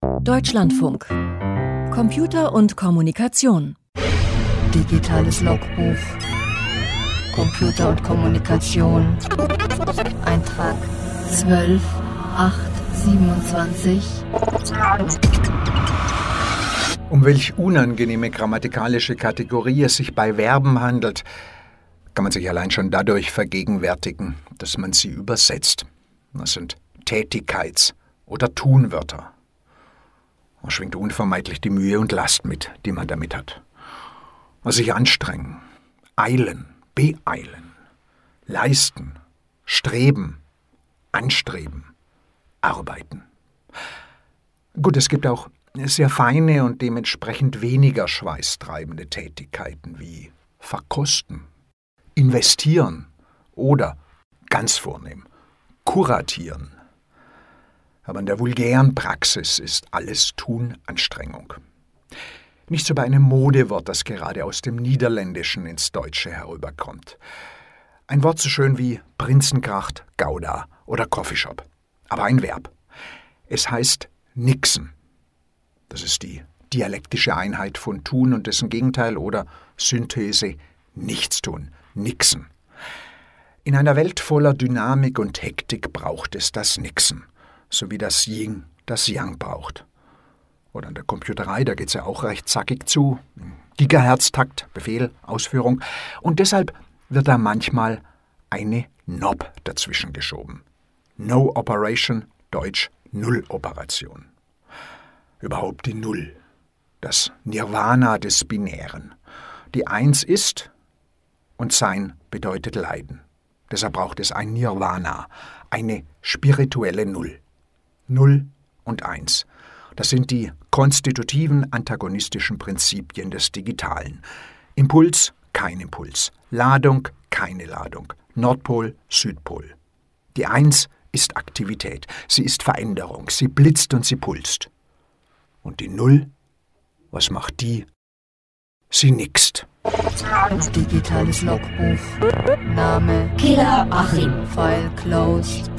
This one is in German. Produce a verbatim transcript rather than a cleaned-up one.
Deutschlandfunk. Computer und Kommunikation. Digitales Logbuch. Computer und Kommunikation. Eintrag zwölf acht siebenundzwanzig. Um welch unangenehme grammatikalische Kategorie es sich bei Verben handelt, kann man sich allein schon dadurch vergegenwärtigen, dass man sie übersetzt. Das sind Tätigkeits- oder Tunwörter. Da schwingt unvermeidlich die Mühe und Last mit, die man damit hat. Also sich anstrengen, eilen, beeilen, leisten, streben, anstreben, arbeiten. Gut, es gibt auch sehr feine und dementsprechend weniger schweißtreibende Tätigkeiten wie verkosten, investieren oder, ganz vornehm, kuratieren. Aber in der vulgären Praxis ist alles Tun Anstrengung. Nicht so bei einem Modewort, das gerade aus dem Niederländischen ins Deutsche herüberkommt. Ein Wort so schön wie Prinzengracht, Gouda oder Coffeeshop. Aber ein Verb. Es heißt nixen. Das ist die dialektische Einheit von tun und dessen Gegenteil oder Synthese nichtstun, nixen. In einer Welt voller Dynamik und Hektik braucht es das Nixen, so wie das Yin das Yang braucht. Oder in der Computerei, da geht es ja auch recht zackig zu. Gigahertz-Takt, Befehl, Ausführung. Und deshalb wird da manchmal eine N O P dazwischen geschoben. No Operation, Deutsch Null-Operation. Überhaupt die Null, das Nirvana des Binären. Die Eins ist und Sein bedeutet Leiden. Deshalb braucht es ein Nirvana, eine spirituelle Null. Null und Eins. Das sind die konstitutiven antagonistischen Prinzipien des Digitalen. Impuls, kein Impuls. Ladung, keine Ladung. Nordpol, Südpol. Die Eins ist Aktivität. Sie ist Veränderung. Sie blitzt und sie pulst. Und die Null, was macht die? Sie nixt. Digitales Logbuch. Name Killer Achim. File closed.